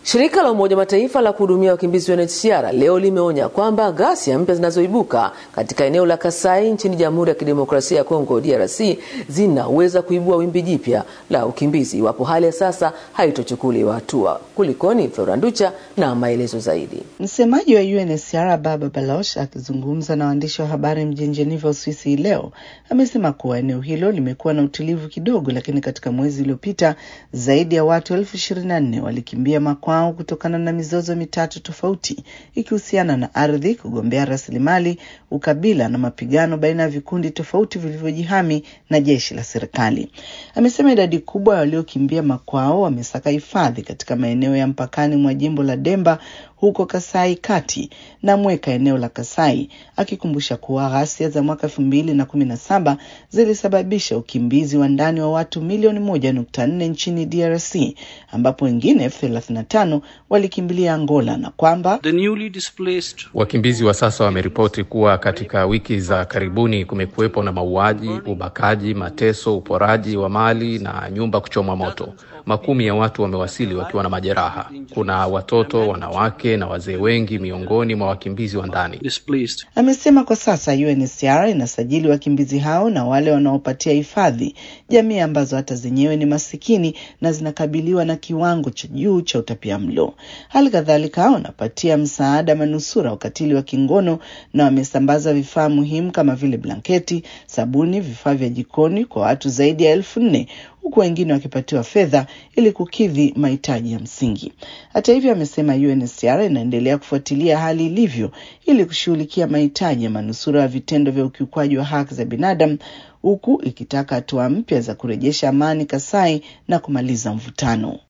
Shirika la Umoja Mataifa la kuhudumia wakimbizi UNHCR leo limeonya kwamba ghasia mpya zinazoibuka katika eneo la Kasai nchini Jamhuri ya Kidemokrasia ya Kongo DRC zinaweza kuibua wimbi jipya la ukimbizi iwapo hali ya sasa haitochukuliwa hatua. Kulikoni? Floranducha na maelezo zaidi. Msemaji wa UNHCR Baba Baloch akizungumza na waandishi wa habari mjini Geneva, Uswisi leo amesema kuwa eneo hilo limekuwa na utulivu kidogo, lakini katika mwezi uliopita zaidi ya watu 24,000 walikimbia makwao kutokana na mizozo mitatu tofauti ikihusiana na ardhi, kugombea rasilimali, ukabila na mapigano baina ya vikundi tofauti vilivyojihami na jeshi la serikali. Amesema idadi kubwa waliokimbia makwao wamesaka hifadhi katika maeneo ya mpakani mwa jimbo la Demba huko Kasai Kati na Mweka eneo la Kasai, akikumbusha kuwa ghasia za mwaka 2017 zilisababisha ukimbizi wa ndani wa watu milioni 1.4 nchini DRC, ambapo wengine 35 walikimbilia Angola, na kwamba wakimbizi wa sasa wameripoti kuwa katika wiki za karibuni kumekuwepo na mauaji, ubakaji, mateso, uporaji wa mali na nyumba kuchomwa moto. Makumi ya watu wamewasili wakiwa na majeraha. Kuna watoto, wanawake na wazee wengi miongoni mwa wakimbizi wa ndani. Amesema kwa sasa UNHCR inasajili wakimbizi hao na wale wanaopatia hifadhi jamii ambazo hata zenyewe ni masikini na zinakabiliwa na kiwango cha juu cha utapiamlo. Hali kadhalika wanapatia msaada manusura ukatili wa kingono na wamesambaza vifaa muhimu kama vile blanketi, sabuni, vifaa vya jikoni kwa watu zaidi ya 4,000, huku wengine wakipatiwa fedha ili kukidhi mahitaji ya msingi. Hata hivyo, amesema UNHCR inaendelea kufuatilia hali ilivyo ili kushughulikia mahitaji ya manusura wa vitendo vya ukiukwaji wa haki za binadamu, huku ikitaka hatua mpya za kurejesha amani Kasai na kumaliza mvutano.